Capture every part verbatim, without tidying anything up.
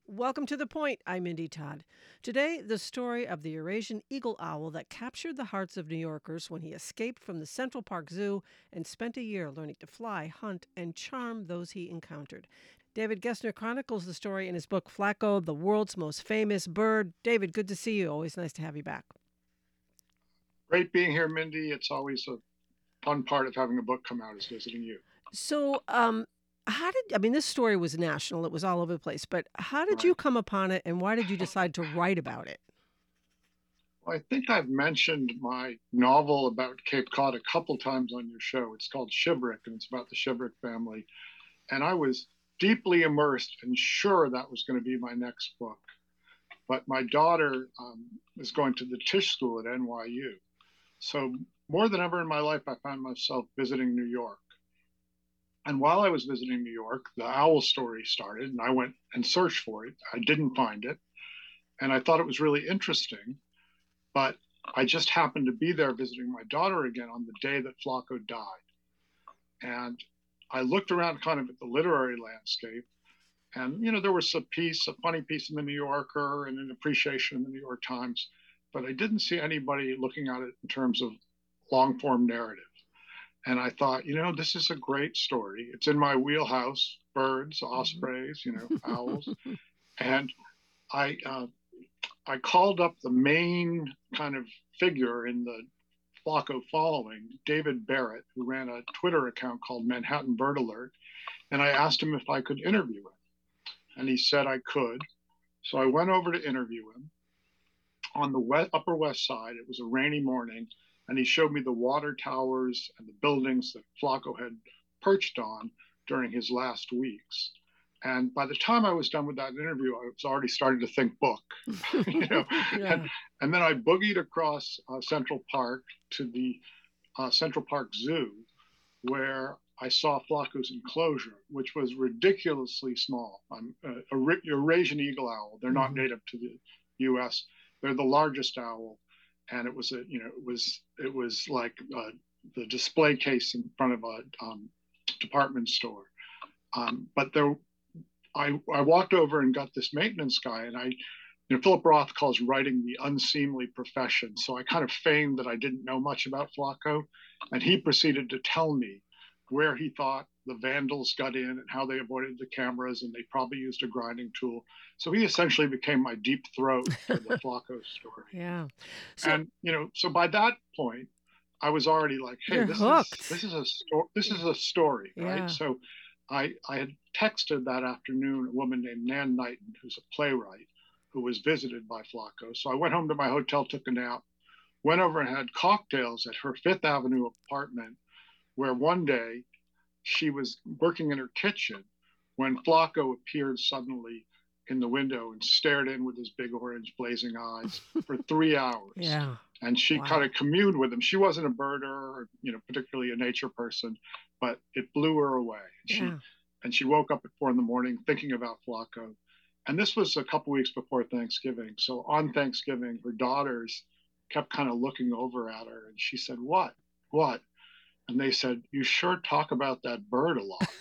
Welcome to The Point. I'm Mindy Todd. Today, the story of the Eurasian eagle owl that captured the hearts of New Yorkers when he escaped from the Central Park Zoo and spent a year learning to fly, hunt, and charm those he encountered. David Gessner chronicles the story in his book, Flacco, the World's Most Famous Bird. David, good to see you. Always nice to have you back. Great being here, Mindy. It's always a fun part of having a book come out is visiting you. So, um, how did, I mean, this story was national, it was all over the place, but how did you Right. come upon it and why did you decide to write about it? Well, I think I've mentioned my novel about Cape Cod a couple times on your show. It's called Shiverick, and it's about the Shiverick family. And I was deeply immersed and sure that was going to be my next book. But my daughter um, is going to the Tisch School at N Y U. So more than ever in my life, I found myself visiting New York. And while I was visiting New York, the owl story started, and I went and searched for it. I didn't find it, and I thought it was really interesting. But I just happened to be there visiting my daughter again on the day that Flacco died. And I looked around kind of at the literary landscape, and you know there was a piece, a funny piece in the New Yorker, and an appreciation in the New York Times, but I didn't see anybody looking at it in terms of long form narrative. And I thought, you know, this is a great story. It's in my wheelhouse: birds, Mhm. ospreys, you know, owls. And I uh, I called up the main kind of figure in the Flacco following, David Barrett, who ran a Twitter account called Manhattan Bird Alert, and I asked him if I could interview him, and he said I could. So I went over to interview him on the west, Upper West Side. It was a rainy morning, and he showed me the water towers and the buildings that Flacco had perched on during his last weeks. And by the time I was done with that interview, I was already starting to think book, you know. And, Yeah. and then I boogied across uh, Central Park to the uh, Central Park Zoo, where I saw Flacco's enclosure, which was ridiculously small. Um, a, a Eurasian eagle owl. They're not Mhm. native to the U S. They're the largest owl, and it was a you know it was it was like uh, the display case in front of a um, department store. Um, but there, I I walked over and got this maintenance guy, and I you know, Philip Roth calls writing the unseemly profession. So I kind of feigned that I didn't know much about Flacco, and he proceeded to tell me where he thought the vandals got in and how they avoided the cameras, and they probably used a grinding tool. So he essentially became my deep throat for the Flacco story. Yeah. So And you know, so by that point, I was already like, hey, you're this is hooked. this is a story. This Yeah. is a story, right? Yeah. So I I had texted that afternoon a woman named Nan Knighton, who's a playwright, who was visited by Flacco. So I went home to my hotel, took a nap, went over and had cocktails at her Fifth Avenue apartment, where one day she was working in her kitchen when Flacco appeared suddenly in the window and stared in with his big orange blazing eyes for three hours. Yeah. And she kind Wow. of communed with him. She wasn't a birder or, you know, particularly a nature person, but it blew her away. And she Yeah. and she woke up at four in the morning thinking about Flacco. And this was a couple weeks before Thanksgiving. So on Thanksgiving, her daughters kept kind of looking over at her and she said, What? What? And they said, You sure talk about that bird a lot.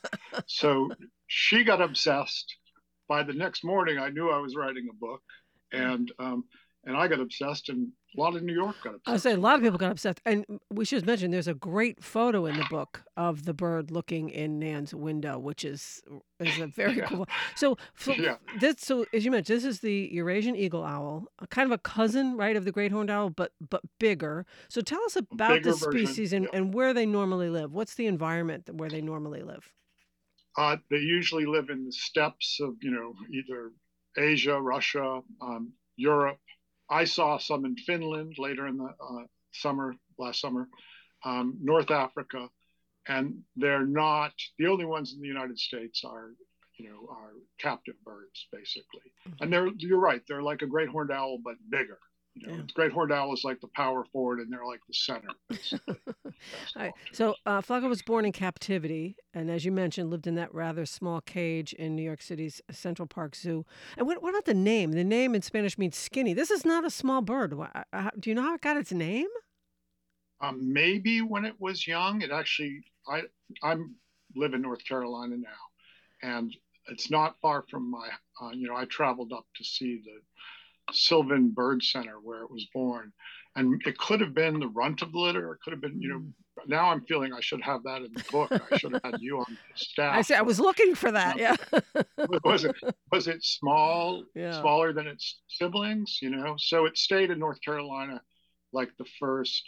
So she got obsessed. By the next morning, I knew I was writing a book, Yeah. and um, and I got obsessed, and a lot of New York got I was saying obsessed a with lot of her. people got upset, and we should mention there's a great photo in the book of the bird looking in Nan's window, which is is a very Yeah, cool. So, so yeah, this, so as you mentioned, this is the Eurasian eagle owl, a kind of a cousin, right, of the great horned owl, but but bigger. So, tell us a about bigger this version. species and Yeah, and where they normally live. What's the environment where they normally live? uh, they usually live in the steppes of you know either Asia, Russia, um, Europe. I saw some in Finland later in the uh, summer, last summer, um, North Africa, and they're not the only ones in the United States are you know are captive birds basically, and Mhm. they're you're right they're like a great horned owl but bigger. You know, Yeah. the great horned owl is like the power forward, and they're like the center basically of Alright, basketball so, teams. uh, Flacco was born in captivity, and as you mentioned, lived in that rather small cage in New York City's Central Park Zoo. And what what about the name? The name in Spanish means skinny. This is not a small bird. Wha uh, uh, do you know how it got its name? Um, maybe when it was young, it actually I I'm live in North Carolina now, and it's not far from my, uh, you know, I traveled up to see the Sylvan Bird Center where it was born. And it could have been the runt of the litter. It could have been, you know, Mm. now I'm feeling I should have that in the book. I should have had you on the I staff see. I for was looking for it. that. Um, Yeah. was it was it small, Yeah. smaller than its siblings? You know, so it stayed in North Carolina like the first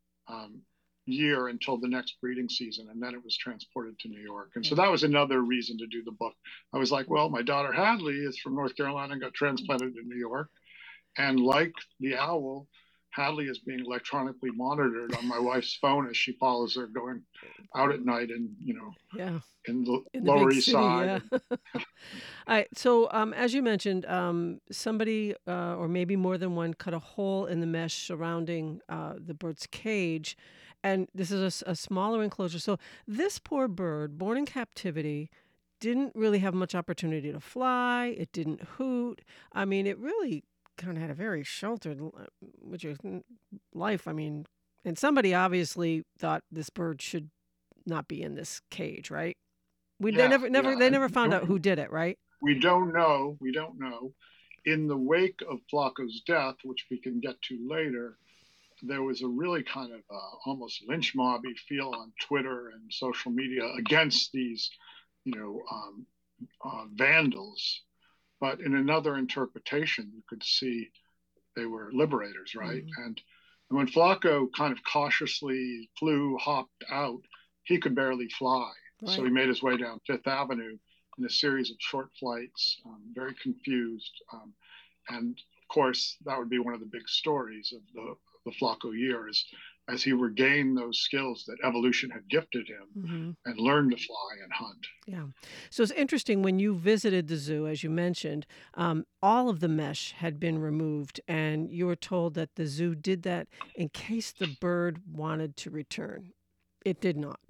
um, year until the next breeding season, and then it was transported to New York. And so Yeah. that was another reason to do the book. I was like, well, my daughter Hadley is from North Carolina and got transplanted to New York, and like the owl, Hadley is being electronically monitored on my wife's phone as she follows her going out at night, and you know, Yeah. in the In the Lower big East city. Side. Yeah. And All right. So, um, as you mentioned, um, somebody, uh, or maybe more than one, cut a hole in the mesh surrounding uh, the bird's cage. And this is a, s- a smaller enclosure. So, this poor bird, born in captivity, didn't really have much opportunity to fly. It didn't hoot. I mean, it really kind of had a very sheltered l- uh, which is n- life. I mean, and somebody obviously thought this bird should not be in this cage, right? We they yeah, never never yeah. they And never found out and who did it, right? we don't know. We don't know. In the wake of Flacco's death, which we can get to later, there was a really kind of uh, almost lynch mobby feel on Twitter and social media against these, you know, um, uh, vandals. But in another interpretation, you could see they were liberators, right? Mhm. And when Flacco kind of cautiously flew, hopped out, he could barely fly. So Right. he made his way down Fifth Avenue in a series of short flights, um, very confused. Um, and of course, that would be one of the big stories of the, the Flacco years as he regained those skills that evolution had gifted him Mhm. and learned to fly and hunt. Yeah. So it's interesting when you visited the zoo, as you mentioned, um, all of the mesh had been removed, and you were told that the zoo did that in case the bird wanted to return. It did not.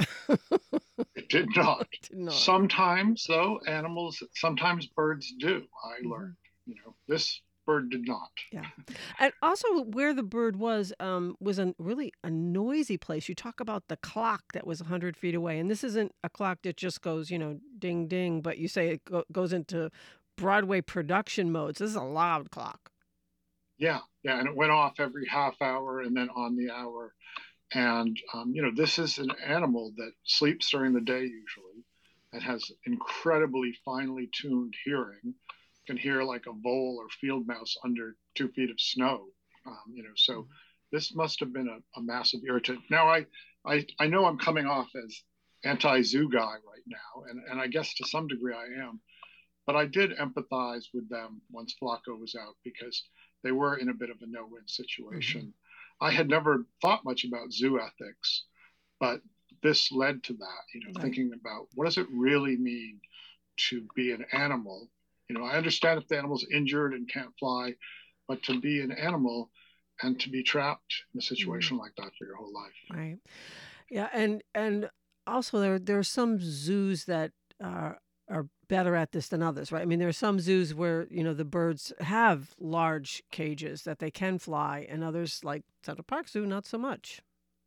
It did not. It did not. Sometimes, though, animals, sometimes birds do, I Mhm. learned. You know, this bird did not. Yeah. And also where the bird was, um, was a really a noisy place. You talk about the clock that was one hundred feet away, and this isn't a clock that just goes, you know, ding ding, but you say it go goes into Broadway production mode. So this is a loud clock. Yeah, yeah, and it went off every half hour and then on the hour. And, um, you know, this is an animal that sleeps during the day usually and has incredibly finely tuned hearing, can hear like a vole or field mouse under two feet of snow. Um, you know, so Mhm. this must have been a, a massive irritant. Now, I, I, I know I'm coming off as anti-zoo guy right now, and, and I guess to some degree I am, but I did empathize with them once Flacco was out because they were in a bit of a no-win Mhm. situation. I had never thought much about zoo ethics, but this led to that, you know, Right. thinking about what does it really mean to be an animal? You know, I understand if the animal's injured and can't fly, but to be an animal and to be trapped in a Mhm. situation like that for your whole life. Right. Yeah, and and also there there are some zoos that are are better at this than others, right? I mean, there are some zoos where, you know, the birds have large cages that they can fly, and others like Central Park Zoo, not so much.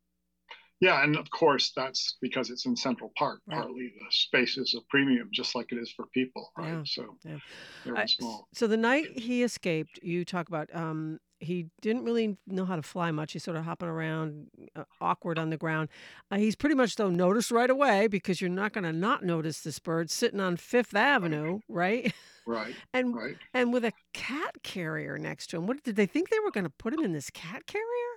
Yeah, and of course that's because it's in Central Park. Right. Partly the space is a premium, just like it is for people, right? Yeah. So Yeah. very I s small. so the night he escaped, you talk about, um, he didn't really know how to fly much. He's sort of hopping around, uh, awkward on the ground. Uh, he's pretty much, though, noticed right away because you're not gonna not notice this bird sitting on Fifth Right, Avenue, right? right, And right. and with a cat carrier next to him. What did they think they were gonna put him in this cat carrier?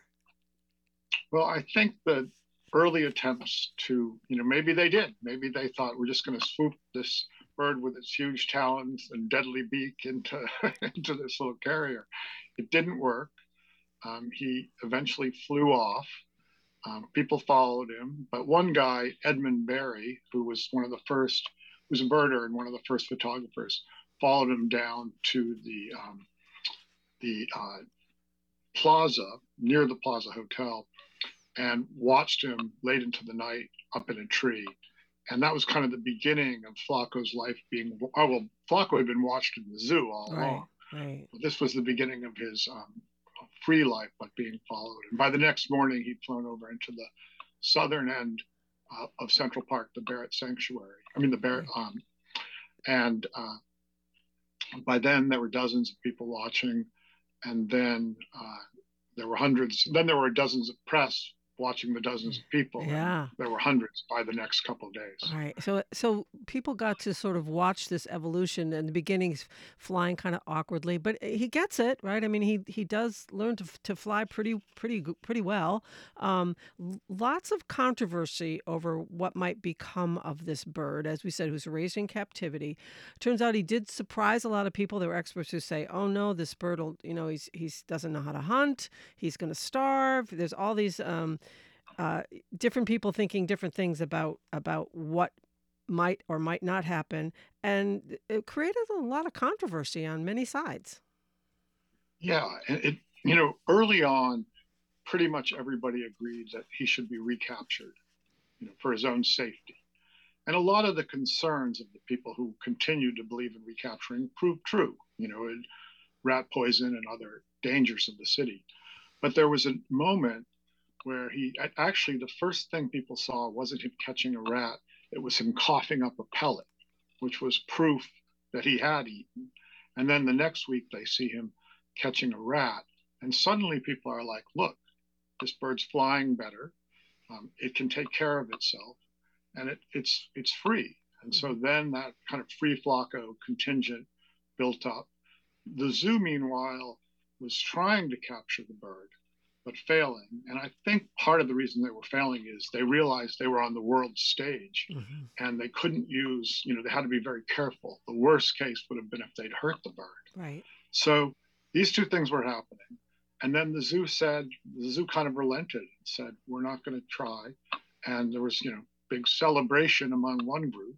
Well, I think the early attempts to, you know, maybe they did. Maybe they thought we're just going to swoop this bird with its huge talons and deadly beak into into this little carrier. It didn't work. Um, he eventually flew off. Um, people followed him, but one guy, Edmund Barry, who was one of the first, who was a birder and one of the first photographers, followed him down to the um, the uh, plaza near the Plaza Hotel and watched him late into the night up in a tree. And that was kind of the beginning of Flacco's life being, oh, well, Flacco had been watched in the zoo all Right, along. right. But this was the beginning of his um, free life, but being followed. And by the next morning, he'd flown over into the southern end uh, of Central Park, the Barrett Sanctuary. I mean, the Barrett, Right. um, And uh, by then, there were dozens of people watching, and then uh, there were hundreds. Then there were dozens of press watching the dozens of people, and Yeah. there were hundreds by the next couple of days. Right. So so people got to sort of watch this evolution in the beginning he's flying kind of awkwardly, but he gets it, right? I mean, he he does learn to f- to fly pretty pretty g- pretty well. Um, l- lots of controversy over what might become of this bird, as we said, who's raised in captivity. Turns out he did surprise a lot of people. There were experts who say, "Oh no, this bird will, you know, he's he's doesn't know how to hunt. He's going to starve." There's all these um, uh, different people thinking different things about about what might or might not happen, and it created a lot of controversy on many sides. Yeah, and it you know early on, pretty much everybody agreed that he should be recaptured, you know, for his own safety. And a lot of the concerns of the people who continued to believe in recapturing proved true. You know, rat poison and other dangers of the city. But there was a moment where he actually, the first thing people saw wasn't him catching a rat, it was him coughing up a pellet, which was proof that he had eaten. And then the next week they see him catching a rat. And suddenly people are like, look, this bird's flying better. Um, it can take care of itself, and it, it's it's free. And so then that kind of free flocko contingent built up. The zoo, meanwhile, was trying to capture the bird, but failing. And I think part of the reason they were failing is they realized they were on the world stage Hmm. and they couldn't use, you know, they had to be very careful. The worst case would have been if they'd hurt the bird. Right. So these two things were happening. And then the zoo said, the zoo kind of relented and said, we're not going to try. And there was, you know, big celebration among one group,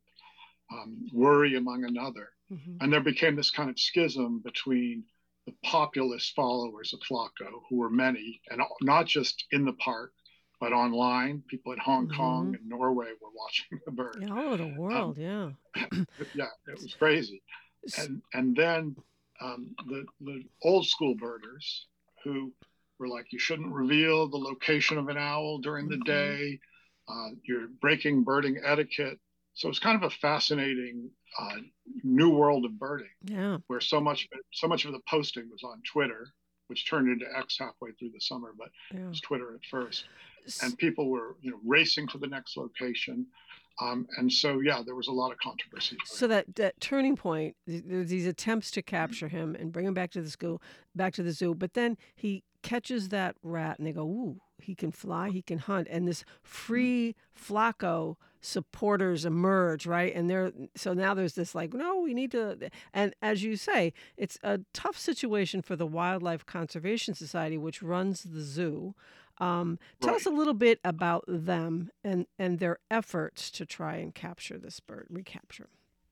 um, worry among another. Hmm. And there became this kind of schism between the populist followers of Flacco, who were many, and not just in the park, but online. People in Hong Kong Hmm. and Norway were watching the bird. Yeah, all over the Um, world. Yeah. yeah, it was crazy. And and then um, the the old school birders who were like, you shouldn't reveal the location of an owl during the Hmm. day. Uh, you're breaking birding etiquette. So it's kind of a fascinating uh, new world of birding, Yeah. where so much so much of the posting was on Twitter, which turned into X halfway through the summer, but it Yeah. was Twitter at first. S- And people were, you know, racing to the next location. Um, and so, yeah, there was a lot of controversy about So that that turning point, th- there's these attempts to it. capture him and bring him back to the school, back to the zoo, but then he catches that rat, and they go, "Ooh, he can fly, he can hunt," and this free Flacco supporters emerge, right? And they're so now there's this like, no, we need to, and as you say, it's a tough situation for the Wildlife Conservation Society, which runs the zoo. Um, tell us Right. a little bit about them and and their efforts to try and capture this bird, recapture.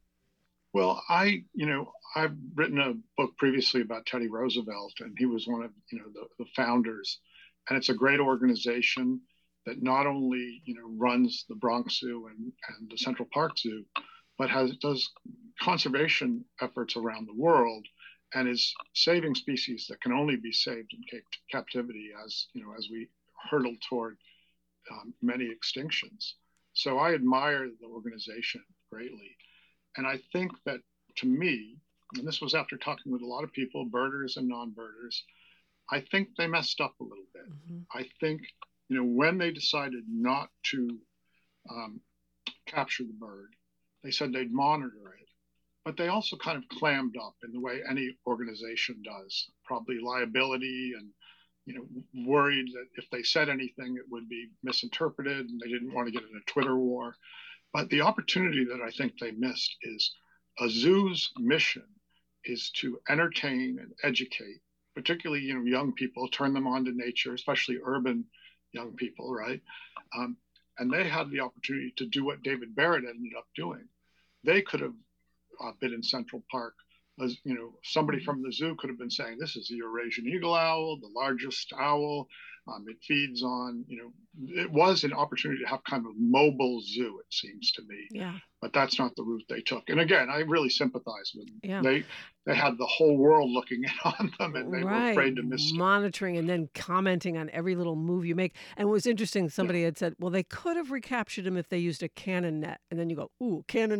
Well, I, you know, I've written a book previously about Teddy Roosevelt, and he was one of, you know, the, the founders. And it's a great organization that not only, you know, runs the Bronx Zoo and, and the Central Park Zoo, but has does conservation efforts around the world and is saving species that can only be saved in cap- captivity as, you know, as we hurtle toward um, many extinctions. So I admire the organization greatly. And I think that, to me, and this was after talking with a lot of people, birders and non-birders, I think they messed up a little bit. Hmm. I think, you know, when they decided not to um, capture the bird, they said they'd monitor it, but they also kind of clammed up in the way any organization does, probably liability and, you know, worried that if they said anything, it would be misinterpreted, and they didn't want to get in a Twitter war. But the opportunity that I think they missed is a zoo's mission is to entertain and educate, particularly, you know, young people, turn them on to nature, especially urban young people, right? Um, and they had the opportunity to do what David Barrett ended up doing. They could have uh, been in Central Park. As you know, somebody Hmm. from the zoo could have been saying, "This is the Eurasian eagle owl, the largest owl. Um, it feeds on, you know." It was an opportunity to have kind of a mobile zoo, it seems to me, Yeah. but that's not the route they took. And again, I really sympathize with them. Yeah. They they had the whole world looking in on them, and they were Right. afraid to misstep. Monitoring and then commenting on every little move you make. And it was interesting, Yeah, somebody had said, well, they could have recaptured him if they used a cannon net. And then you go, ooh, cannon net.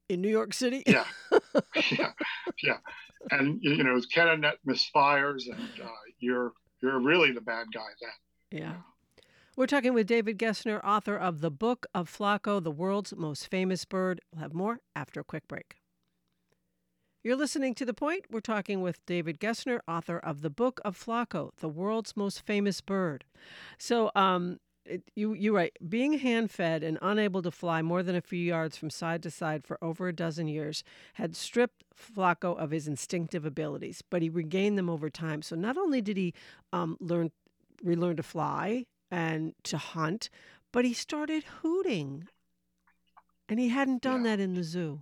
In New York City? Yeah, yeah, yeah. And you know, Cananet misfires, and uh, you're you're really the bad guy then. You Yeah. know. We're talking with David Gessner, author of The Book of Flaco, the world's most famous bird. We'll have more after a quick break. You're listening to The Point. We're talking with David Gessner, author of The Book of Flaco, the world's most famous bird. So, um, it, you you're right. Being hand-fed and unable to fly more than a few yards from side to side for over a dozen years had stripped Flaco of his instinctive abilities, but he regained them over time. So not only did he um, learn relearn to fly and to hunt, but he started hooting, and he hadn't done Yeah, that in the zoo.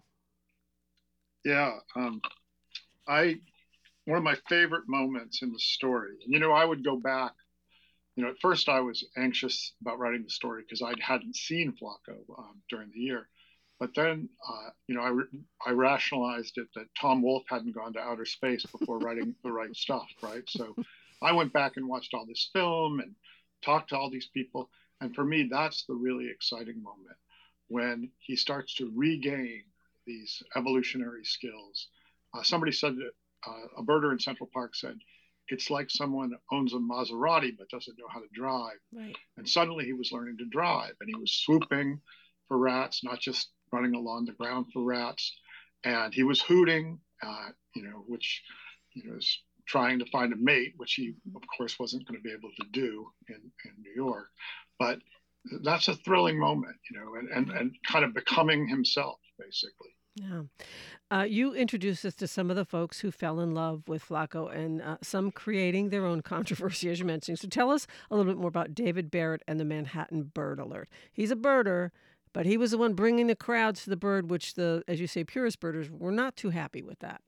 yeah. Um, I One of my favorite moments in the story. You know, I would go back. You know, at first I was anxious about writing the story because I hadn't seen Flaco um, during the year. But then, uh, you know, I, re- I rationalized it that Tom Wolfe hadn't gone to outer space before writing the right stuff, right? So I went back and watched all this film and talked to all these people. And for me, that's the really exciting moment when he starts to regain these evolutionary skills. Uh, somebody said that uh, a birder in Central Park said, it's like someone owns a Maserati but doesn't know how to drive. Right. And suddenly he was learning to drive and he was swooping for rats, not just running along the ground for rats. And he was hooting, uh, you know, which, you know, is trying to find a mate, which he, of course, wasn't going to be able to do in, in New York. But that's a thrilling moment, you know, and, and, and kind of becoming himself, basically. Yeah. Uh, you introduced us to some of the folks who fell in love with Flaco and uh, some creating their own controversy, as you're mentioning. So tell us a little bit more about David Barrett and the Manhattan Bird Alert. He's a birder, but he was the one bringing the crowds to the bird, which the, as you say, purist birders were not too happy with that.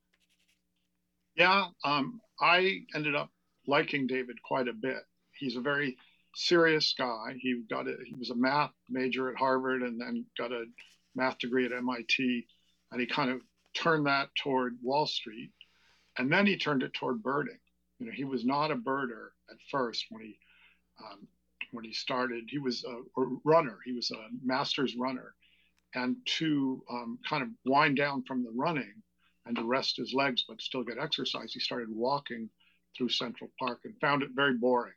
Yeah, um, I ended up liking David quite a bit. He's a very serious guy. He got a, he was a math major at Harvard and then got a math degree at M I T, and he kind of turned that toward Wall Street, and then he turned it toward birding. You know, he was not a birder at first when he um, when he started. He was a, a runner. He was a master's runner, and to um, kind of wind down from the running and to rest his legs but still get exercise, he started walking through Central Park and found it very boring.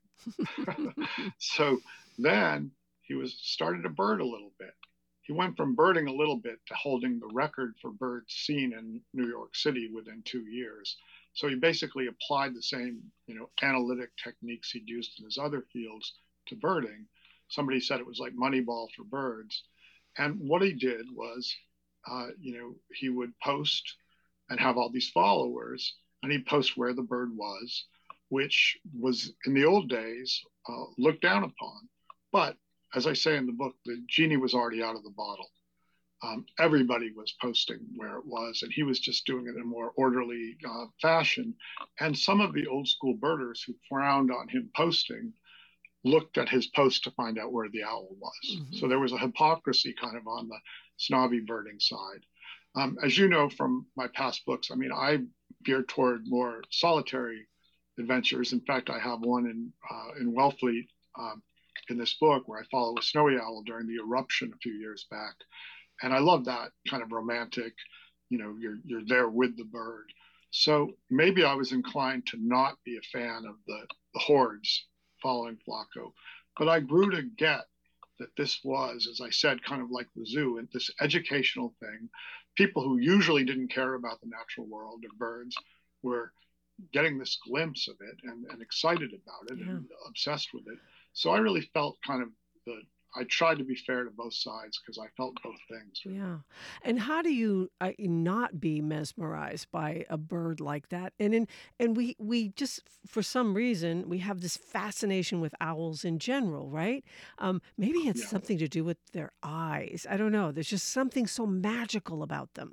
So then he was started to bird a little bit. He went from birding a little bit to holding the record for birds seen in New York City within two years. So he basically applied the same, you know, analytic techniques he'd used in his other fields to birding. Somebody said it was like Moneyball for birds. And what he did was, uh, you know, he would post and have all these followers, and he'd post where the bird was, which was in the old days uh, looked down upon. But as I say in the book, the genie was already out of the bottle. Um, everybody was posting where it was, and he was just doing it in a more orderly uh, fashion. And some of the old school birders who frowned on him posting looked at his post to find out where the owl was. Mm-hmm. So there was a hypocrisy kind of on the snobby birding side. Um, as you know from my past books, I mean, I veer toward more solitary adventures. In fact, I have one in uh, in Wellfleet um, in this book where I follow a snowy owl during the eruption a few years back, and I love that kind of romantic. You know, you're you're there with the bird. So maybe I was inclined to not be a fan of the, the hordes following Flaco, but I grew to get that this was, as I said, kind of like the zoo and this educational thing. People who usually didn't care about the natural world or birds were getting this glimpse of it and, and excited about it, yeah, and obsessed with it. So I really felt kind of the I tried to be fair to both sides because I felt both things. Yeah. And how do you uh, not be mesmerized by a bird like that? And in, and we we just for some reason we have this fascination with owls in general, right? Um, maybe it's Yeah. something to do with their eyes. I don't know. There's just something so magical about them.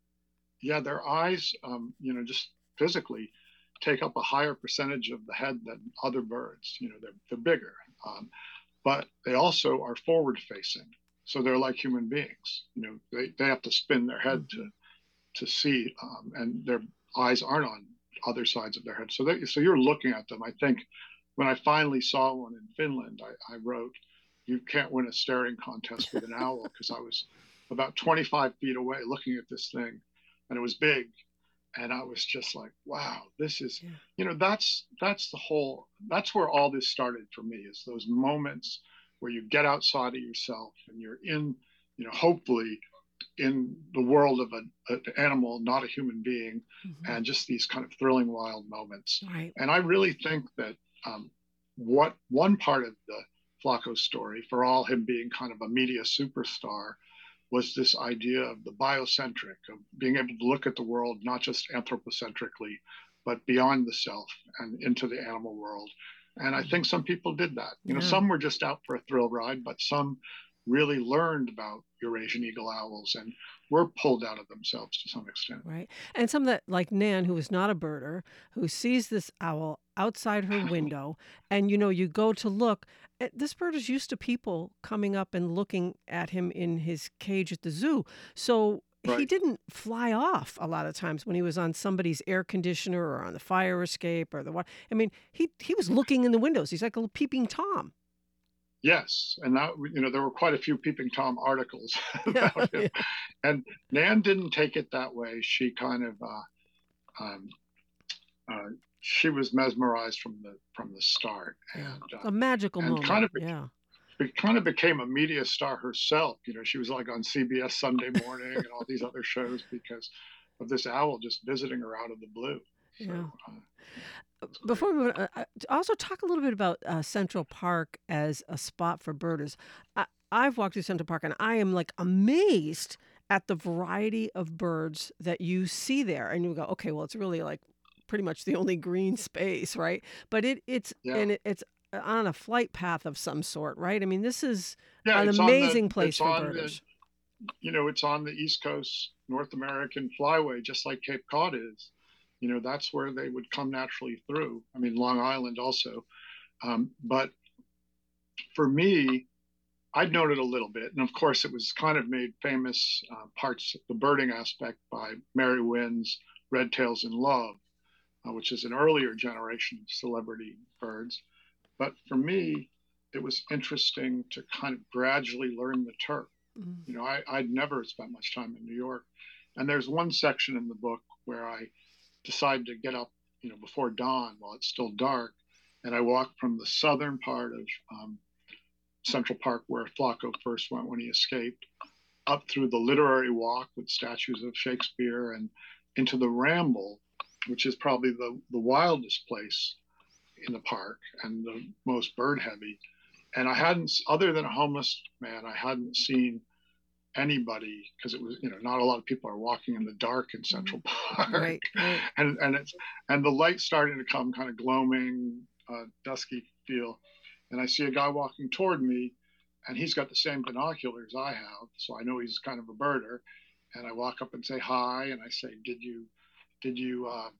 Yeah, their eyes, um, you know, just physically take up a higher percentage of the head than other birds. You know, they're they're bigger. Um, but they also are forward facing. So they're like human beings. You know, they, they have to spin their head mm-hmm. to to see, um, and their eyes aren't on other sides of their head. So they, so you're looking at them. I think when I finally saw one in Finland, I, I wrote, "You can't win a staring contest with an owl," because I was about twenty-five feet away looking at this thing, and it was big. And I was just like, wow, this is, Yeah. you know, that's that's the whole, that's where all this started for me, is those moments where you get outside of yourself and you're in, you know, hopefully in the world of an, an animal, not a human being, Mm-hmm. and just these kind of thrilling, wild moments. Right. And I really think that um, what one part of the Flacco story, for all him being kind of a media superstar, was this idea of the biocentric, of being able to look at the world not just anthropocentrically, but beyond the self and into the animal world. And I think some people did that. You know, Yeah. some were just out for a thrill ride, but some really learned about Eurasian eagle owls and were pulled out of themselves to some extent. Right. And some that, like Nan, who is not a birder, who sees this owl outside her window, and you know, you go to look. eh, This bird is used to people coming up and looking at him in his cage at the zoo. So he Right. didn't fly off a lot of times when he was on somebody's air conditioner or on the fire escape or the what. I mean, he he was looking in the windows. He's like a little peeping Tom. Yes, and that, you know, there were quite a few Peeping Tom articles Yeah. about him, Yeah. and Nan didn't take it that way. She kind of uh, um, uh, she was mesmerized from the from the start, Yeah. and uh, A magical and kind moment. of Yeah. be, kind of became a media star herself. You know, she was like on C B S Sunday Morning and all these other shows because of this owl just visiting her out of the blue. So Yeah. uh, it's great. Before we move on, uh, uh, also talk a little bit about uh, Central Park as a spot for birders. I, I've walked through Central Park and I am like amazed at the variety of birds that you see there. And you go, okay, well, it's really like pretty much the only green space, right? But it it's Yeah, and it, it's on a flight path of some sort, right? I mean, this is yeah. an It's on the amazing place it's for on the birders. you know, it's on the East Coast North American flyway, just like Cape Cod is. You know, that's where they would come naturally through. I mean, Long Island also. Um, but for me, I'd known it a little bit. And of course, it was kind of made famous uh, parts of the birding aspect by Mary Wynn's Red Tails in Love, uh, which is an earlier generation of celebrity birds. But for me, it was interesting to kind of gradually learn the turf. Mm. You know, I, I'd never spent much time in New York. And there's one section in the book where I decide to get up, you know, before dawn while it's still dark, and I walk from the southern part of um, Central Park where Flacco first went when he escaped, up through the literary walk with statues of Shakespeare and into the Ramble, which is probably the, the wildest place in the park and the most bird heavy. And I hadn't, other than a homeless man, I hadn't seen anybody because it was, you know, not a lot of people are walking in the dark in Central Park. Right, right. and and it's and the light's starting to come, kind of gloaming, uh, dusky feel, and I see a guy walking toward me, and he's got the same binoculars I have, so I know he's kind of a birder. And I walk up and say hi, and I say, "Did you, did you, uh,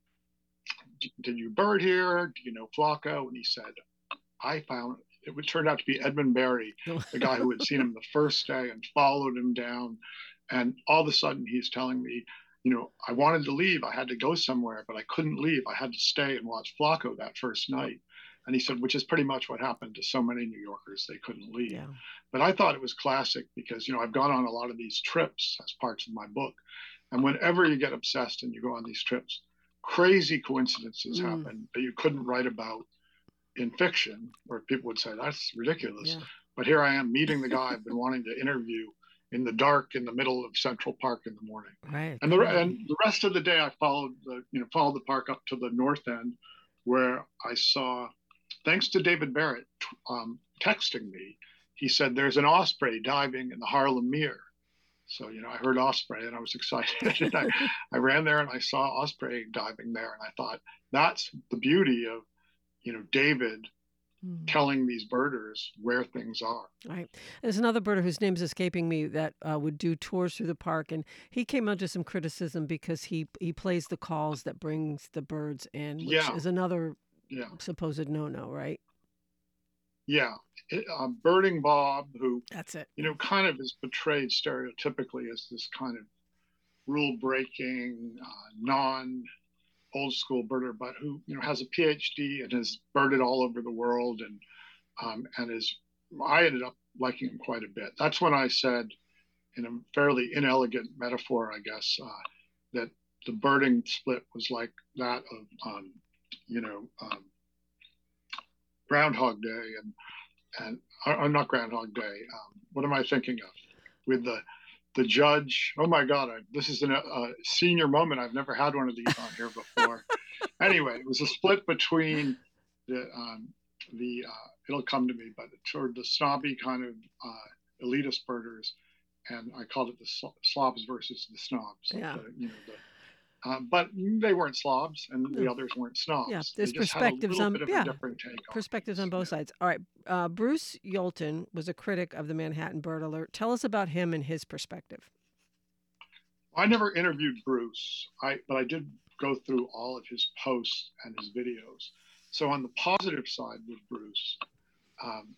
did you bird here? Do you know Flacco?" And he said, "I found." It would turn out to be Edmund Berry, the guy who had seen him the first day and followed him down. And all of a sudden, he's telling me, you know, I wanted to leave. I had to go somewhere, but I couldn't leave. I had to stay and watch Flacco that first night. And he said, which is pretty much what happened to so many New Yorkers. They couldn't leave. Yeah. But I thought it was classic because, you know, I've gone on a lot of these trips as parts of my book. And whenever you get obsessed and you go on these trips, crazy coincidences Mm. happen that you couldn't write about in fiction, where people would say, that's ridiculous. Yeah. But here I am meeting the guy I've been wanting to interview in the dark in the middle of Central Park in the morning. Right. And the, Crazy. and the rest of the day I followed the, you know, followed the park up to the north end where I saw, thanks to David Barrett um, texting me, he said, there's an osprey diving in the Harlem Mere. So, you know, I heard osprey and I was excited. and I, I ran there and I saw osprey diving there. And I thought, that's the beauty of, you know, David Mm. telling these birders where things are. Right. There's another birder whose name's escaping me that uh, would do tours through the park, and he came under some criticism because he he plays the calls that brings the birds in, which Yeah, is another yeah, supposed no-no, right? yeah. It, uh, Birding Bob, who, That's it. you know, kind of is portrayed stereotypically as this kind of rule breaking, uh, non old school birder, but who, you know, has a P H D and has birded all over the world, and um, and is, I ended up liking him quite a bit. That's when I said, in a fairly inelegant metaphor, I guess, uh, that the birding split was like that of, um, you know, um, Groundhog Day and and or not Groundhog Day. Um, what am I thinking of? With the the judge. Oh my God! I, this is an, a senior moment. I've never had one of these on here before. Anyway, it was a split between the um, the uh, it'll come to me, but toward the snobby kind of uh, elitist birders, and I called it the slobs versus the snobs. Like Yeah. the, you know the Uh, but they weren't slobs, and the No. others weren't Yeah, snobs. They there's just had a perspectives little on bit of a yeah different take on perspectives on things. both Yeah. sides. All right, uh, Bruce Yolton was a critic of the Manhattan Bird Alert. Tell us about him and his perspective. I never interviewed Bruce, I, but I did go through all of his posts and his videos. So on the positive side with Bruce, um,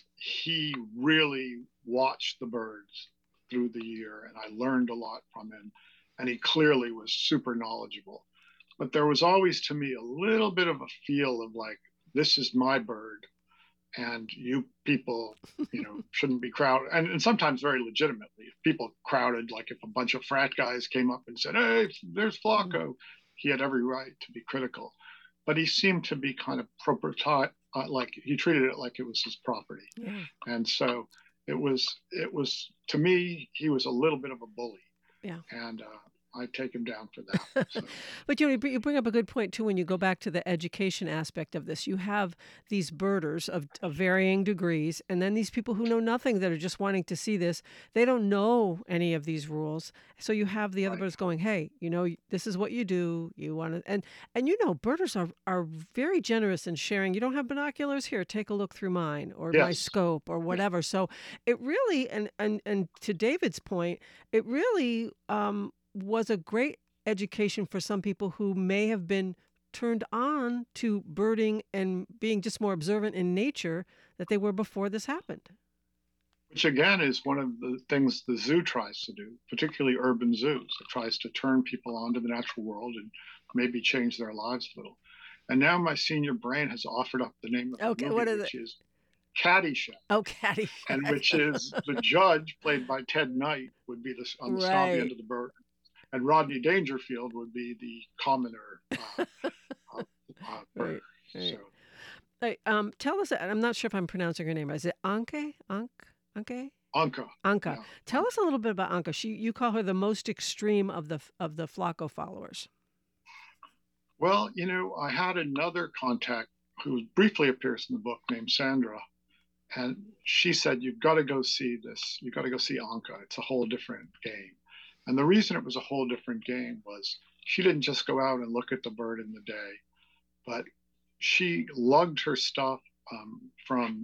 he really watched the birds through the year, and I learned a lot from him. And he clearly was super knowledgeable. But there was always, to me, a little bit of a feel of like, this is my bird, and you people, you know, shouldn't be crowded. And, and sometimes very legitimately, if people crowded, like if a bunch of frat guys came up and said, "Hey, there's Flacco," he had every right to be critical. But he seemed to be kind of property, uh, like he treated it like it was his property. Yeah. And so it was, it was to me, he was a little bit of a bully. Yeah. And uh, I take him down for that. So. But you know, you bring up a good point too when you go back to the education aspect of this. You have these birders of, of varying degrees, and then these people who know nothing that are just wanting to see this. They don't know any of these rules, so you have the other Right. birds going, "Hey, you know, this is what you do. You want to," and and you know, birders are are very generous in sharing. You don't have binoculars here? Take a look through mine or my Yes. scope or whatever. So it really, and and and to David's point, it really. Um, was a great education for some people who may have been turned on to birding and being just more observant in nature that they were before this happened. Which again is one of the things the zoo tries to do, particularly urban zoos. It tries to turn people onto the natural world and maybe change their lives a little. And now my senior brain has offered up the name of Okay, the movie, what is which it? is Caddyshack. Oh, Caddyshack. And which is the judge, played by Ted Knight, would be this on the snobby Right. end of the bird, and Rodney Dangerfield would be the commoner uh, uh, uh, bird. Right, right. So, Hey, um, tell us, I'm not sure if I'm pronouncing her name. Is it Anke? Anke? Anke? Anka. Anka. Yeah, Tell Anka. us a little bit about Anka. She, you call her the most extreme of the of the Flacco followers. Well, you know, I had another contact who briefly appears in the book named Sandra, and she said, "You've got to go see this. You've got to go see Anka. It's a whole different game." And the reason it was a whole different game was she didn't just go out and look at the bird in the day, but she lugged her stuff um, from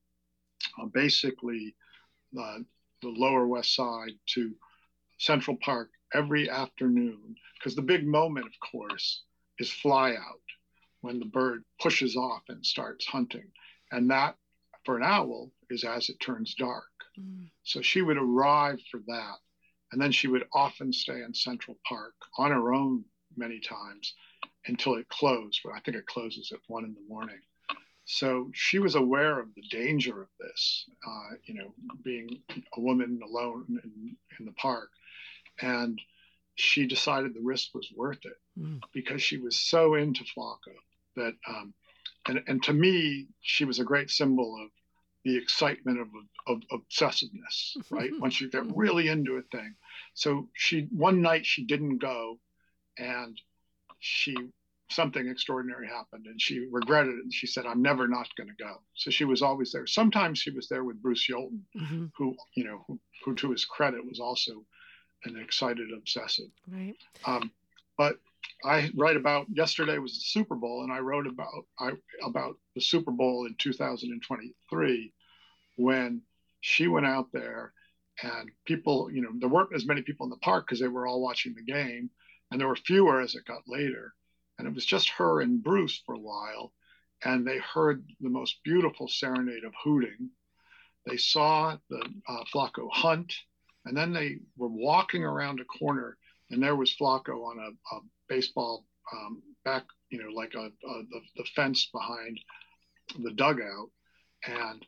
uh, basically uh, the Lower West Side to Central Park every afternoon, because the big moment, of course, is fly out, when the bird pushes off and starts hunting. And that, for an owl, is as it turns dark. Mm. So she would arrive for that. And then she would often stay in Central Park on her own many times until it closed. But I think it closes at one in the morning. So she was aware of the danger of this, uh, you know, being a woman alone in, in the park. And she decided the risk was worth it mm. because she was so into Flacco that, um, and, and to me, she was a great symbol of the excitement of, of, of obsessiveness, right? Once you get really into a thing. So she, one night she didn't go, and she, something extraordinary happened, and she regretted it. And she said, "I'm never not going to go." So she was always there. Sometimes she was there with Bruce Yolton, mm-hmm. who, you know, who, who to his credit was also an excited obsessive. Right. Um, but I write about, yesterday was the Super Bowl, and I wrote about I, about the Super Bowl in two thousand twenty-three, when she went out there, and people, you know, there weren't as many people in the park because they were all watching the game, and there were fewer as it got later. And it was just her and Bruce for a while, and they heard the most beautiful serenade of hooting. They saw the uh, Flacco hunt, and then they were walking around a corner, and there was Flacco on a, a baseball um, back, you know, like a, a, the, the fence behind the dugout. And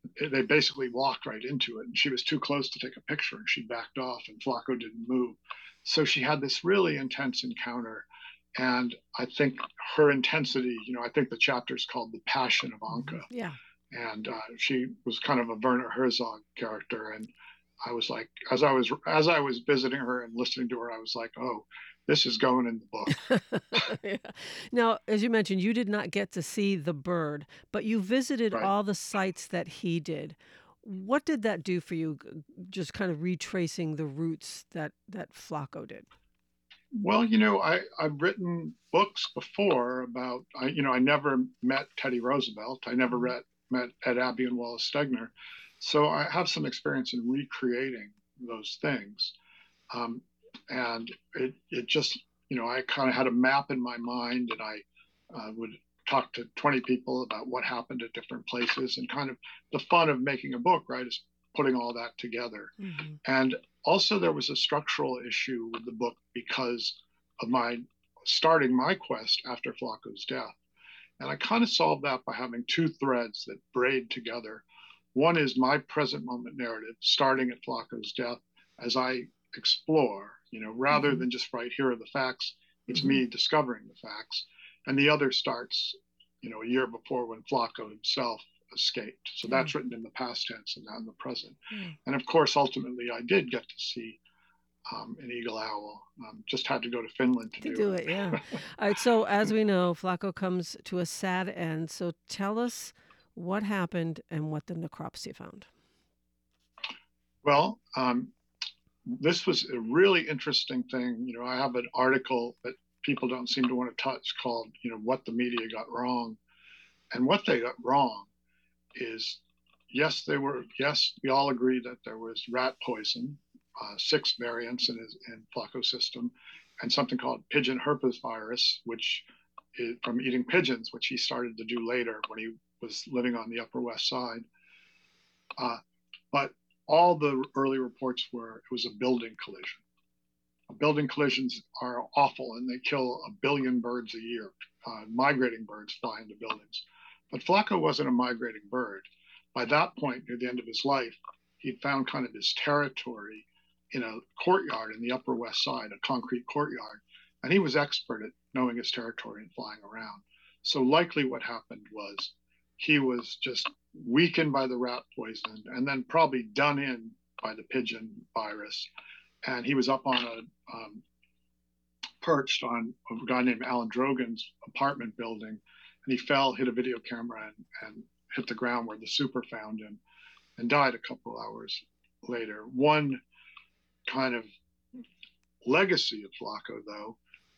they basically walked right into it, and she was too close to take a picture, and she backed off, and Flacco didn't move. So she had this really intense encounter, and I think her intensity, you know, I think the chapter is called "The Passion of Mhm. Anka," Yeah. and uh, she was kind of a Werner Herzog character, and I was like, as I was as I was visiting her and listening to her, I was like, oh, this is going in the book. Yeah. Now, as you mentioned, you did not get to see the bird, but you visited Right. all the sites that he did. What did that do for you, g- just kind of retracing the roots that that Flacco did? Well, you know, I, I've written books before about, I, you know, I never met Teddy Roosevelt. I never Mhm. read, met Ed Abbey and Wallace Stegner. So I have some experience in recreating those things. Um, and it, it just, you know, I kind of had a map in my mind, and I uh, would talk to twenty people about what happened at different places, and kind of the fun of making a book, right, is putting all that together. Mhm. And also, there was a structural issue with the book because of my starting my quest after Flacco's death. And I kind of solved that by having two threads that braid together. One is my present moment narrative, starting at Flacco's death as I explore, you know, rather Mhm. than just write, here are the facts, it's Mhm. me discovering the facts. And the other starts, you know, a year before when Flacco himself escaped. So Yeah. that's written in the past tense and not in the present. Yeah. And of course, ultimately, I did get to see um, an eagle owl. Um, just had to go to Finland to To do do it, yeah. it. All right. So, as we know, Flacco comes to a sad end. So, tell us what happened and what the necropsy found. Well, um, this was a really interesting thing. You know, I have an article that people don't seem to want to touch called, you know, What the Media Got Wrong. And what they got wrong is, yes, they were, yes, we all agree that there was rat poison, uh, six variants in his in Flacco's system, and something called pigeon herpes virus, which is from eating pigeons, which he started to do later when he was living on the Upper West Side. Uh, but all the early reports were it was a building collision. Building collisions are awful, and they kill a billion birds a year. Uh, migrating birds fly into buildings. But Flacco wasn't a migrating bird. By that point, near the end of his life, he'd found kind of his territory in a courtyard in the Upper West Side, a concrete courtyard, and he was expert at knowing his territory and flying around. So likely what happened was he was just weakened by the rat poison and then probably done in by the pigeon virus, and he was up on a um, perched on a guy named Alan Drogan's apartment building, and he fell, hit a video camera, and, and hit the ground where the super found him, and died a couple hours later. One kind of legacy of Flacco, though,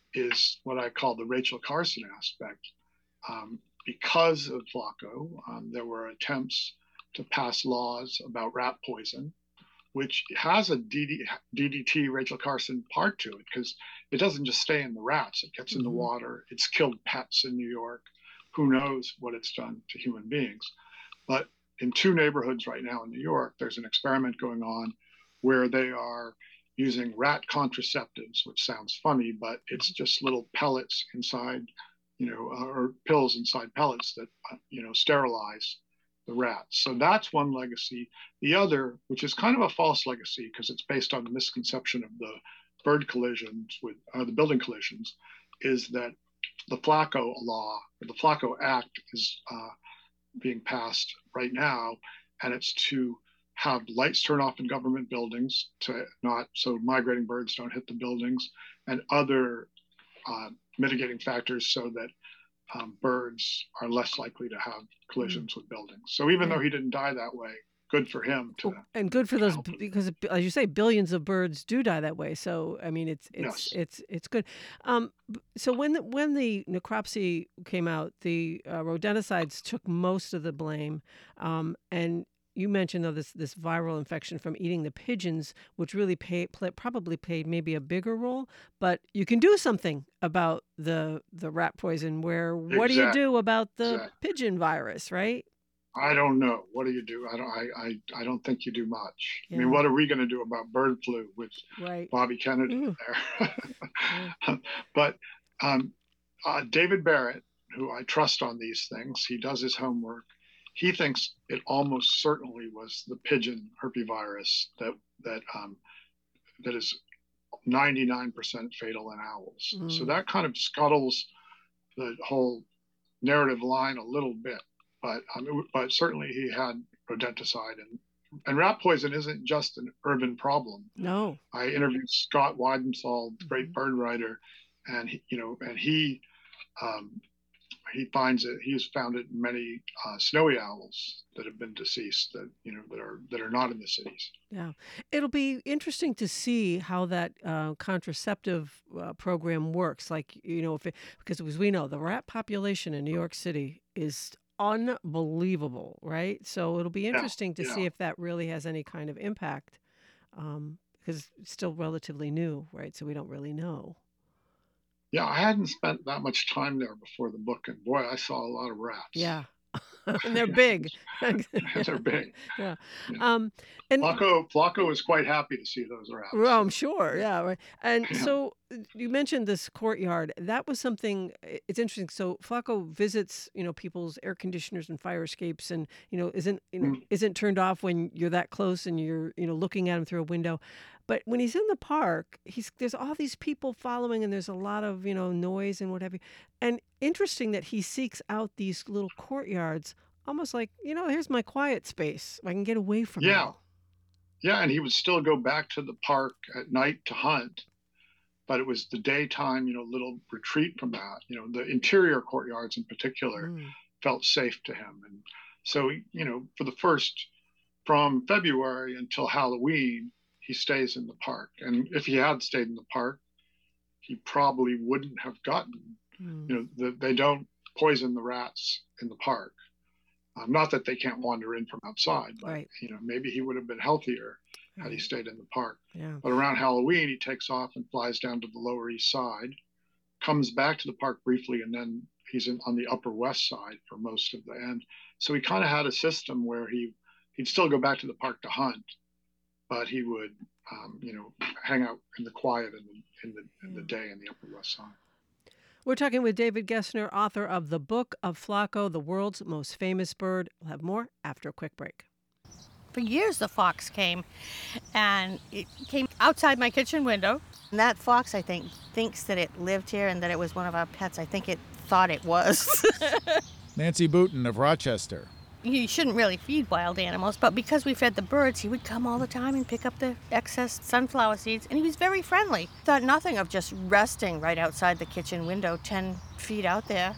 is what I call the Rachel Carson aspect. Um, because of Flacco, um, there were attempts to pass laws about rat poison, which has a D D T Rachel Carson part to it, because it doesn't just stay in the rats, it gets in the Hmm. water. It's killed pets in New York. Who knows what it's done to human beings? But in two neighborhoods right now in New York, there's an experiment going on where they are using rat contraceptives, which sounds funny, but it's just little pellets inside, you know, or pills inside pellets that, you know, sterilize the rats. So that's one legacy. The other, which is kind of a false legacy because it's based on the misconception of the bird collisions with uh, the building collisions, is that the Flacco law, or the Flacco Act, is uh, being passed right now, and it's to have lights turn off in government buildings to not so migrating birds don't hit the buildings, and other uh, mitigating factors so that um, birds are less likely to have Mm. collisions with buildings. So even Yeah. though he didn't die that way, good for him to, Oh, and you know, good for to those help b- with it. because, b- as you say, billions of birds do die that way. So, I mean, it's it's Yes. it's it's good. Um, b- so when the, when the necropsy came out, the uh, rodenticides took most of the blame, um, and you mentioned though this this viral infection from eating the pigeons, which really pay, play, probably played maybe a bigger role. But you can do something about the the rat poison. Where what do you Exactly. do about the Exactly. pigeon virus, right? I don't know. What do you do? I don't. I. I, I don't think you do much. I mean, Yeah, what are we going to do about bird flu with right. Bobby Kennedy Ooh, yeah. there? But um, uh, David Barrett, who I trust on these things, he does his homework. he thinks it almost certainly was the pigeon herpesvirus that that um, that is ninety-nine percent fatal in owls. Mm. So that kind of scuttles the whole narrative line a little bit. But um, but certainly he had rodenticide, and and rat poison isn't just an urban problem. No. I interviewed Scott Weidenthal, the great bird writer, and he, you know, and he um, he finds it. He has found it in many uh, snowy owls that have been deceased, that you know that are that are not in the cities. Yeah, it'll be interesting to see how that uh, contraceptive uh, program works. Like you know, if it, because as we know, the rat population in New York City is unbelievable, right? So it'll be interesting yeah, to yeah. see if that really has any kind of impact, um, because it's still relatively new, right? So we don't really know. Yeah, I hadn't spent that much time there before the book, and boy, I saw a lot of rats. Yeah, and they're big. They're big. Yeah. yeah. Um, and Flaco, Flaco was quite happy to see those rats. Well, I'm sure. Yeah. Right. And Yeah. so you mentioned this courtyard. That was something. It's interesting. So Flaco visits, you know, people's air conditioners and fire escapes, and you know, isn't you know, Mm. isn't turned off when you're that close and you're you know looking at him through a window. But when he's in the park, he's there's all these people following, and there's a lot of you know noise and what have you. And interesting that he seeks out these little courtyards, almost like you know, here's my quiet space. I can get away from it Yeah. all. Yeah, and he would still go back to the park at night to hunt, but it was the daytime, you know, little retreat from that. You know, the interior courtyards in particular Mm. felt safe to him. And so, you know, for the first, from February until Halloween, he stays in the park. And if he had stayed in the park, he probably wouldn't have gotten, Mm. you know, the, they don't poison the rats in the park. Um, not that they can't wander in from outside, but Right. you know, maybe he would have been healthier had he Right. stayed in the park. Yeah. But around Halloween, he takes off and flies down to the Lower East Side, comes back to the park briefly, and then he's in, on the Upper West Side for most of the end. So he kind of had a system where he he'd still go back to the park to hunt, but he would, um, you know, hang out in the quiet in the in the, in the day in the Upper West Side. We're talking with David Gessner, author of The Book of Flaco, the world's most famous bird. We'll have more after a quick break. For years, the fox came, and it came outside my kitchen window. And that fox, I think, thinks that it lived here and that it was one of our pets. I think it thought it was. Nancy Booten of Rochester. You shouldn't really feed wild animals, but because we fed the birds, he would come all the time and pick up the excess sunflower seeds, and he was very friendly. Thought nothing of just resting right outside the kitchen window, ten feet out there,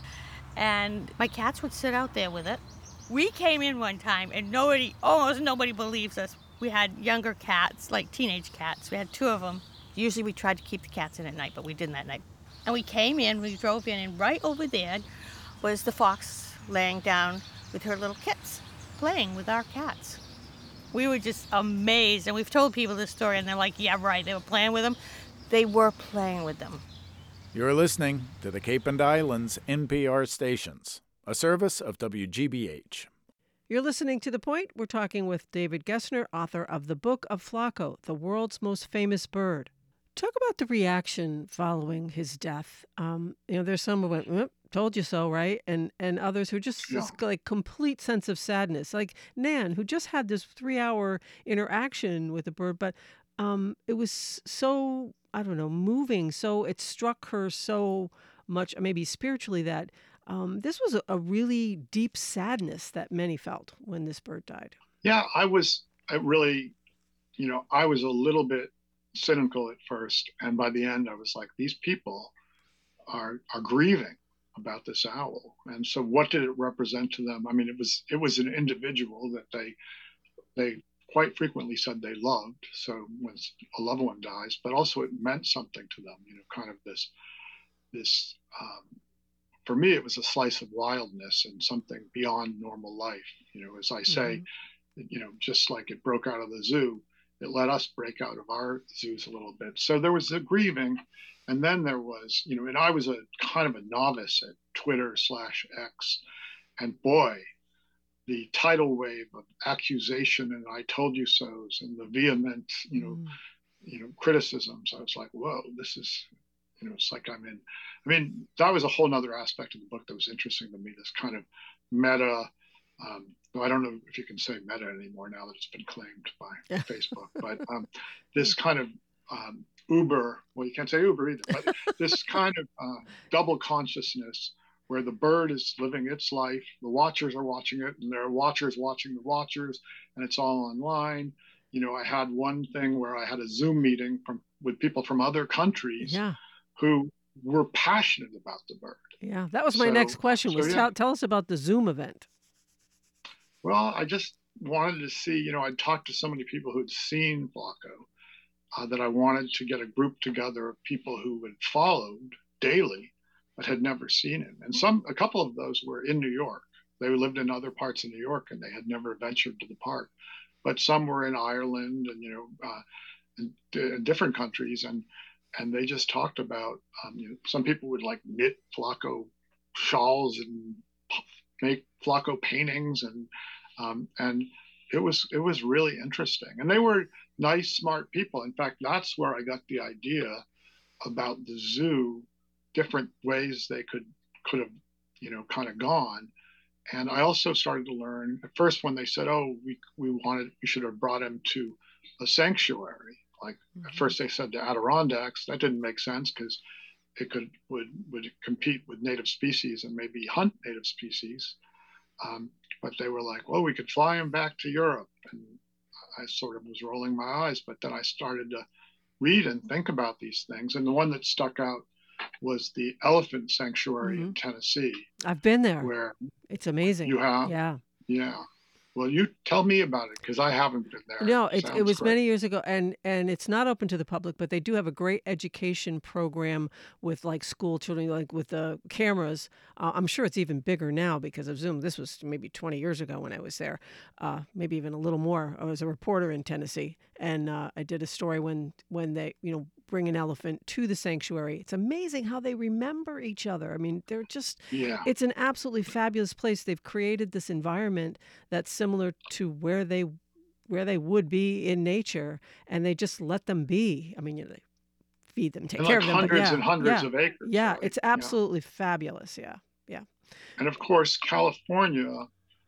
and my cats would sit out there with it. We came in one time, and nobody, almost nobody believes us. We had younger cats, like teenage cats. We had two of them. Usually we tried to keep the cats in at night, but we didn't that night. And we came in, we drove in, and right over there was the fox laying down with her little kits, playing with our cats. We were just amazed, and we've told people this story, and they're like, yeah, right, they were playing with them. They were playing with them. You're listening to the Cape and Islands N P R stations, a service of W G B H. You're listening to The Point. We're talking with David Gessner, author of The Book of Flaco, the world's most famous bird. Talk about the reaction following his death. Um, you know, there's some who went, oh, told you so, right? And and others who just Yeah. this like complete sense of sadness, like Nan, who just had this three-hour interaction with the bird, but um, it was so, I don't know, moving. So it struck her so much, maybe spiritually, that um, this was a, a really deep sadness that many felt when this bird died. Yeah, I was I really, you know, I was a little bit cynical at first, and by the end, I was like, these people are are grieving about this owl, and so what did it represent to them? I mean, it was it was an individual that they they quite frequently said they loved. So when a loved one dies, but also it meant something to them. You know, kind of this this. Um, for me, it was a slice of wildness and something beyond normal life. You know, as I say, mm-hmm. you know, just like it broke out of the zoo, it let us break out of our zoos a little bit. So there was the grieving. And then there was, you know, and I was a kind of a novice at Twitter slash X. And boy, the tidal wave of accusation and I told you so's and the vehement, you know, mm. you know, criticisms. I was like, whoa, this is, you know, it's like I'm in, I mean, that was a whole nother aspect of the book that was interesting to me, this kind of meta Um, though I don't know if you can say Meta anymore now that it's been claimed by Facebook, but um, this kind of um, Uber, well, you can't say Uber either, but this kind of uh, double consciousness where the bird is living its life, the watchers are watching it, and there are watchers watching the watchers, and it's all online. You know, I had one thing where I had a Zoom meeting from with people from other countries Yeah. who were passionate about the bird. Yeah. That was my So, next question so was yeah. tell, tell us about the Zoom event. Well, I just wanted to see, you know, I'd talked to so many people who'd seen Flaco uh, that I wanted to get a group together of people who had followed daily but had never seen him. And some, a couple of those were in New York. They lived in other parts of New York and they had never ventured to the park. But some were in Ireland and, you know, uh, in, in different countries. And and they just talked about, um, you know, some people would like knit Flaco shawls and make Flaco paintings. And um, and it was it was really interesting. And they were nice, smart people. In fact, that's where I got the idea about the zoo, different ways they could could have, you know, kind of gone. And I also started to learn at first when they said, "Oh, we we wanted we should have brought him to a sanctuary." Like mm-hmm. At first they said the Adirondacks. That didn't make sense because it could would would compete with native species and maybe hunt native species. Um, but they were like, "Well, we could fly him back to Europe." And I sort of was rolling my eyes. But then I started to read and think about these things. And the one that stuck out was the elephant sanctuary mm-hmm. in Tennessee. I've been there. Where it's amazing. You have? Yeah. Yeah. Well, you tell me about it because I haven't been there. No, it, it was great. many years ago, and, and it's not open to the public, but they do have a great education program with like school children, like with the cameras. Uh, I'm sure it's even bigger now because of Zoom. This was maybe twenty years ago when I was there, uh, maybe even a little more. I was a reporter in Tennessee, and uh, I did a story when when they, you know, bring an elephant to the sanctuary. It's amazing how they remember each other. I mean, they're just, yeah. It's an absolutely fabulous place. They've created this environment that's similar to where they where they would be in nature, and they just let them be. I mean, you know, they feed them, take and care like of them. Hundreds but yeah, and hundreds yeah, of acres. Yeah, right? it's absolutely yeah. fabulous. Yeah, yeah. And of course, California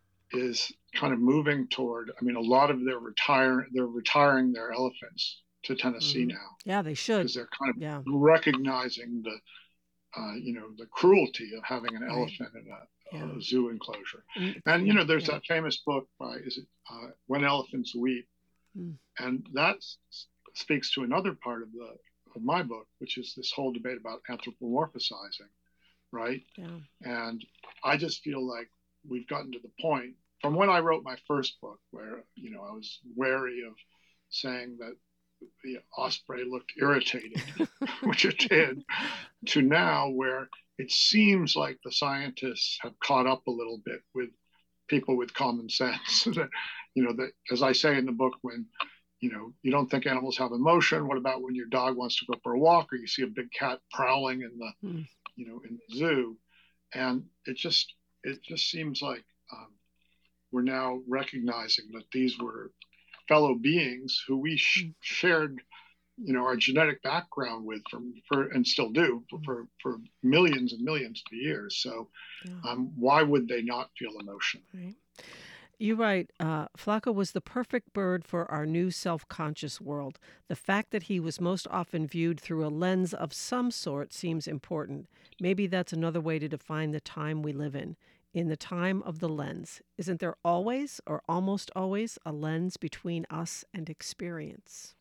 is kind of moving toward. I mean, a lot of their retire they're retiring their elephants to Tennessee mm-hmm. now. Yeah, they should. Because they're kind of yeah. recognizing the, uh, you know, the cruelty of having an right. elephant in a, yeah. a zoo enclosure. Mm-hmm. And you know, there's yeah. that famous book by is it uh, When Elephants Weep, mm. and that speaks to another part of the of my book, which is this whole debate about anthropomorphizing, right? Yeah. And I just feel like we've gotten to the point from when I wrote my first book, where you know I was wary of saying that the osprey looked irritated, which it did, to now where it seems like the scientists have caught up a little bit with people with common sense. That, you know, that as I say in the book, when, you know, you don't think animals have emotion, what about when your dog wants to go for a walk or you see a big cat prowling in the, mm. you know, in the zoo? And it just, it just seems like um, we're now recognizing that these were fellow beings who we sh- shared, you know, our genetic background with from for and still do for, for, for millions and millions of years. So yeah. um, why would they not feel emotion? Right. You write, uh, Flaco was the perfect bird for our new self-conscious world. The fact that he was most often viewed through a lens of some sort seems important. Maybe that's another way to define the time we live in. In the time of the lens, isn't there always or almost always a lens between us and experience?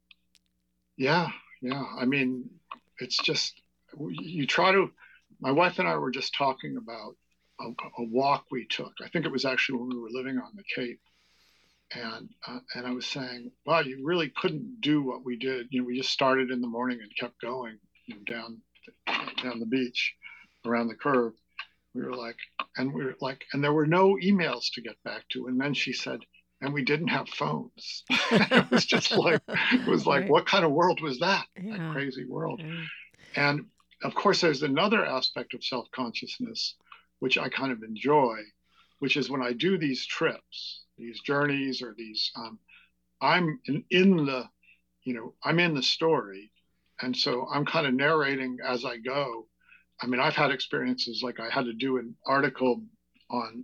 Yeah, yeah. I mean, it's just, you try to, my wife and I were just talking about a, a walk we took. I think it was actually when we were living on the Cape. And uh, and I was saying, wow, you really couldn't do what we did. You know, we just started in the morning and kept going, you know, down down the beach, around the curve. We were like, and we were like, and there were no emails to get back to. And then she said, and we didn't have phones. It was just like, it was like, right. What kind of world was that? Yeah. That crazy world. Yeah. And of course, there's another aspect of self-consciousness, which I kind of enjoy, which is when I do these trips, these journeys or these, um, I'm in, in the, you know, I'm in the story. And so I'm kind of narrating as I go. I mean, I've had experiences like I had to do an article on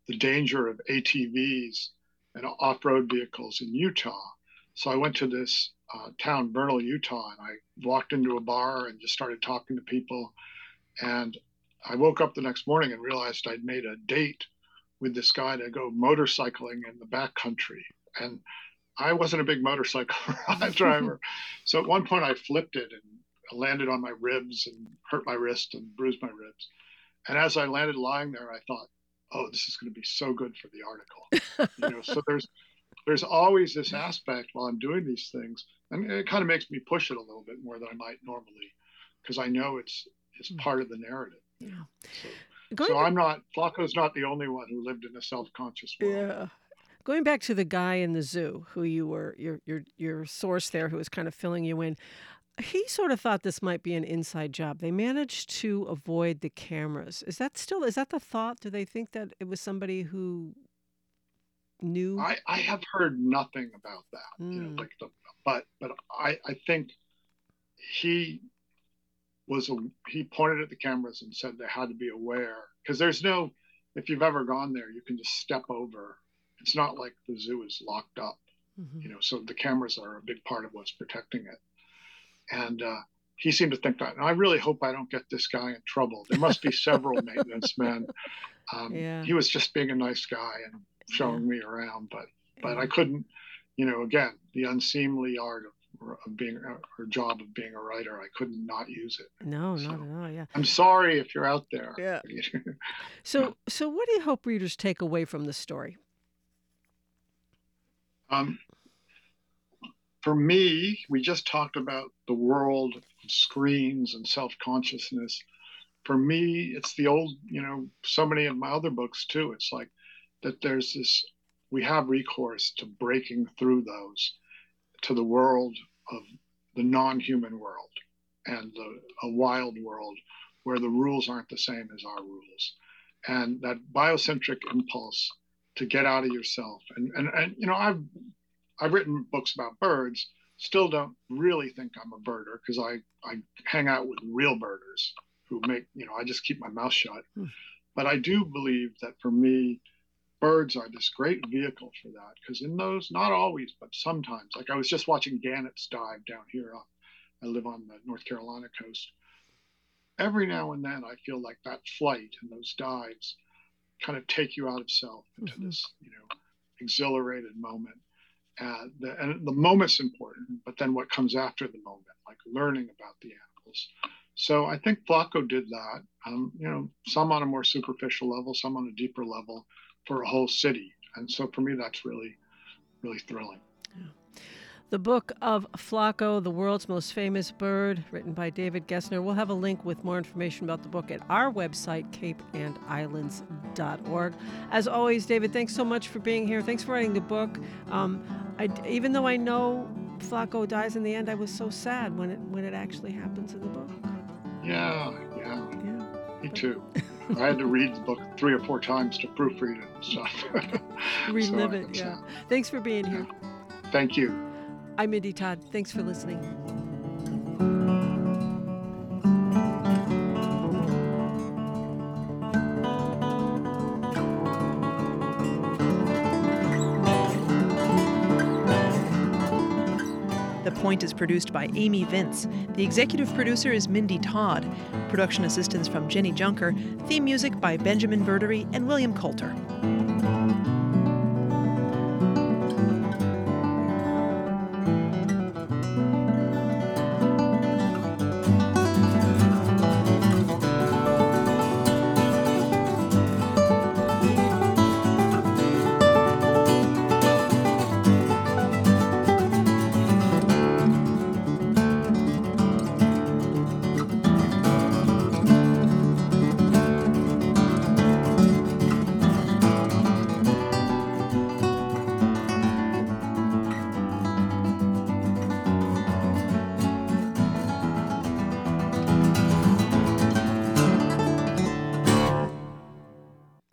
the danger of A T Vs and off-road vehicles in Utah. So I went to this uh, town, Vernal, Utah, and I walked into a bar and just started talking to people. And I woke up the next morning and realized I'd made a date with this guy to go motorcycling in the backcountry. And I wasn't a big motorcycle driver. So at one point I flipped it and landed on my ribs and hurt my wrist and bruised my ribs. And as I landed lying there, I thought, oh, this is going to be so good for the article. You know, so there's there's always this aspect while I'm doing these things, and it kind of makes me push it a little bit more than I might normally, because I know it's it's part of the narrative. Yeah. So, so I'm not, Flacco's not the only one who lived in a self-conscious world. Yeah. Going back to the guy in the zoo who you were, your your your source there, who was kind of filling you in, he sort of thought this might be an inside job. They managed to avoid the cameras. Is that still, is that the thought? Do they think that it was somebody who knew? I, I have heard nothing about that. Mm. You know, like the, but but I, I think he was, a, he pointed at the cameras and said they had to be aware. Because there's no, if you've ever gone there, you can just step over. It's not like the zoo is locked up, mm-hmm. you know, so the cameras are a big part of what's protecting it. And uh, he seemed to think that. And I really hope I don't get this guy in trouble. There must be several maintenance men. Um, yeah. He was just being a nice guy and showing yeah. me around. But but yeah. I couldn't, you know, again, the unseemly art of, of being, or job of being a writer, I couldn't not use it. No, so, not at all, yeah. I'm sorry if you're out there. Yeah. so, no. so what do you hope readers take away from the story? Um. For me, we just talked about the world of screens and self-consciousness. For me, it's the old, you know, so many of my other books too. It's like that there's this, we have recourse to breaking through those to the world of the non-human world and the, a wild world where the rules aren't the same as our rules. And that biocentric impulse to get out of yourself. And, and, and you know, I've, I've written books about birds, still don't really think I'm a birder because I, I hang out with real birders who make, you know, I just keep my mouth shut. Hmm. But I do believe that for me, birds are this great vehicle for that because in those, not always, but sometimes, like I was just watching gannets dive down here. I live on the North Carolina coast. Every now and then I feel like that flight and those dives kind of take you out of self into mm-hmm. this, you know, exhilarated moment. Uh, the, and the moment's important, but then what comes after the moment, like learning about the animals. So I think Flacco did that, um, you know, some on a more superficial level, some on a deeper level for a whole city. And so for me, that's really, really thrilling. Yeah. The book of Flacco, The World's Most Famous Bird, written by David Gessner. We'll have a link with more information about the book at our website, cape and islands dot org. As always, David, thanks so much for being here. Thanks for writing the book. Um, I, even though I know Flacco dies in the end, I was so sad when it when it actually happens in the book. Yeah, yeah. yeah. Me too. I had to read the book three or four times to proofread it and stuff. Relive so it, yeah. Sad. Thanks for being here. Thank you. I'm Mindy Todd. Thanks for listening. The Point is produced by Amy Vince. The executive producer is Mindy Todd. Production assistance from Jenny Junker. Theme music by Benjamin Verdery and William Coulter.